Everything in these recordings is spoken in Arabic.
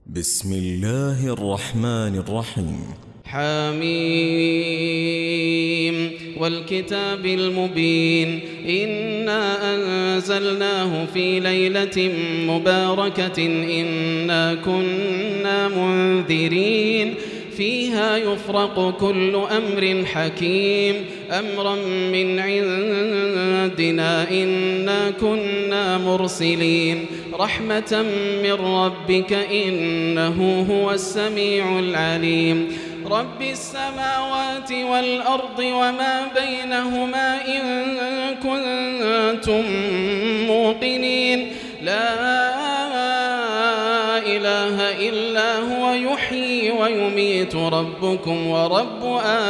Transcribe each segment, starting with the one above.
بسم الله الرحمن الرحيم. حميم والكتاب المبين إنا أنزلناه في ليلة مباركة إنا كنا منذرين فيها يفرق كل أمر حكيم أمرا من عندنا إنا كنا مرسلين رحمة من ربك إنه هو السميع العليم رب السماوات والأرض وما بينهما إن كنتم موقنين لا إله إلا هو يحيي ويميت ربكم ورب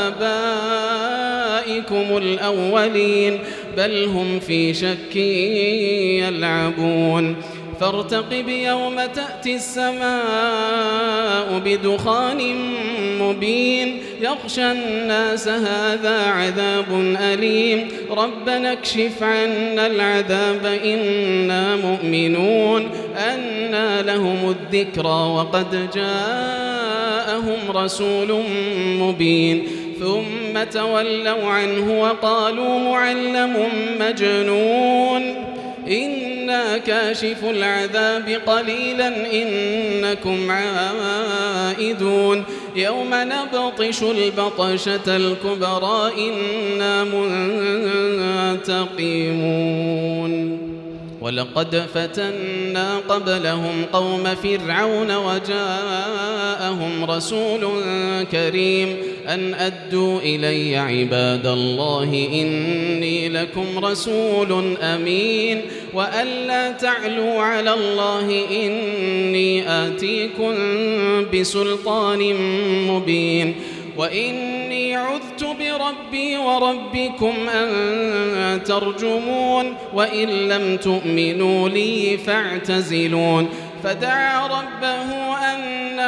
آبائكم الأولين بل هم في شك يلعبون فارتقب يوم تأتي السماء بدخان مبين يغشى الناس هذا عذاب أليم ربنا اكشف عنا العذاب إنا مؤمنون أنى لهم الذكرى وقد جاءهم رسول مبين ثم تولوا عنه وقالوا معلم مجنون إنا كاشف العذاب قليلا إنكم عائدون يوم نبطش البطشة الكبرى إنا منتقمون ولقد فتنا قبلهم قوم فرعون وجاءهم رسول كريم أن أدوا إلي عباد الله إني لكم رسول أمين وأن لا تعلوا على الله إني آتيكم بسلطان مبين وإني عذت بربي وربكم أن ترجمون وإن لم تؤمنوا لي فاعتزلون فدعا ربه أن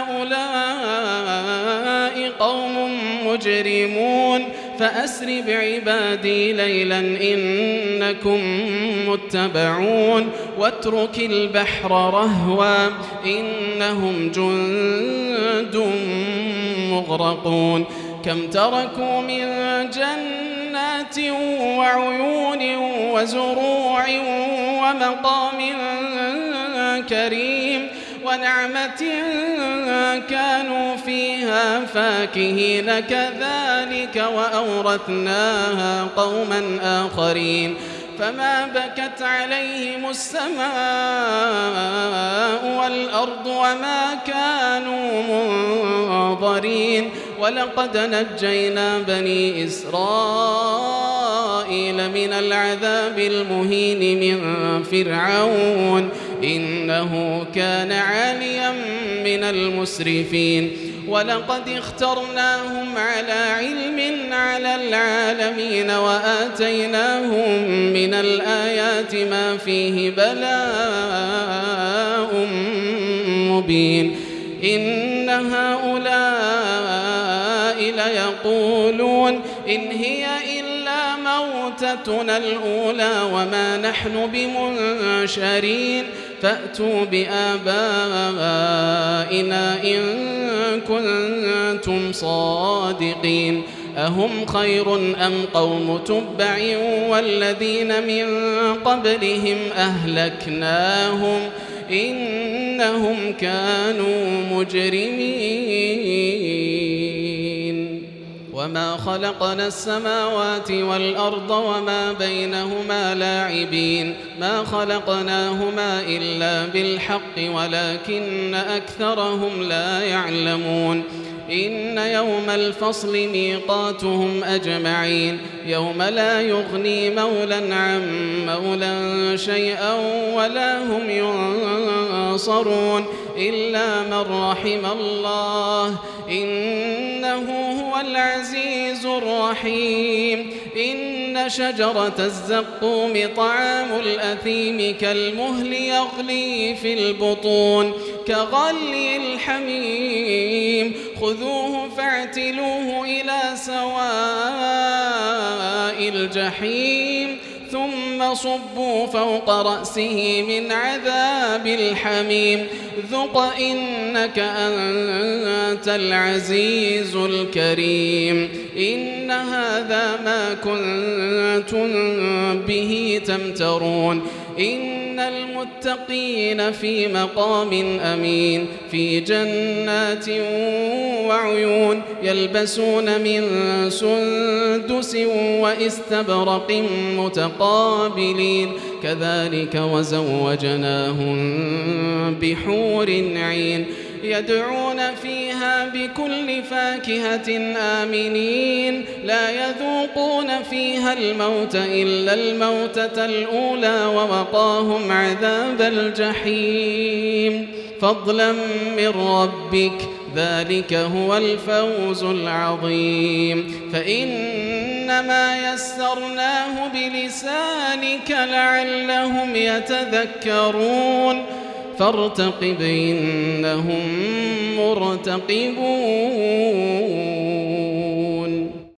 هؤلاء قوم مجرمون فأسر بعبادي ليلا إنكم متبعون واترك البحر رهوا إنهم جند مغرقون كم تركوا من جنات وعيون وزروع ومقام كريم ونعمة كانوا فيها فاكهين كذلك وأورثناها قوما آخرين فما بكت عليهم السماء والأرض وما كانوا منظرين ولقد نجينا بني إسرائيل من العذاب المهين من فرعون إنه كان عاليا من المسرفين ولقد اخترناهم على علم على العالمين وآتيناهم من الآيات ما فيه بلاء مبين إن هؤلاء ليقولون إن هي إلا موتتنا الأولى وما نحن بمنشرين فأتوا بآبائنا إن كنتم صادقين أهم خير أم قوم تبع والذين من قبلهم أهلكناهم إنهم كانوا مجرمين وما خلقنا السماوات والأرض وما بينهما لاعبين ما خلقناهما إلا بالحق ولكن أكثرهم لا يعلمون إن يوم الفصل ميقاتهم أجمعين يوم لا يغني مولى عن مولى شيئا ولا هم ينصرون إلا من رحم الله إنه هو العزيز الرحيم إن شجرة الزقوم طعام الأثيم كالمهل يغلي في البطون كغلي الحميم خذوه فاعتلوه إلى سواء الجحيم ثم ثم صبوا فوق رأسه من عذاب الحميم ذق إنك أنت العزيز الكريم إن هذا ما كنتم به تمترون إن المتقين في مقام أمين في جنات وعيون يلبسون من سندس وإستبرق متقابلين كذلك وزوجناهم بحور عين يدعون فيها بكل فاكهة آمنين لا يذوقون فيها الموت إلا الموتة الأولى ووقاهم عذاب الجحيم فضلا من ربك ذلك هو الفوز العظيم فإنما يسرناه بلسانك لعلهم يتذكرون فارتقب إنهم مرتقبون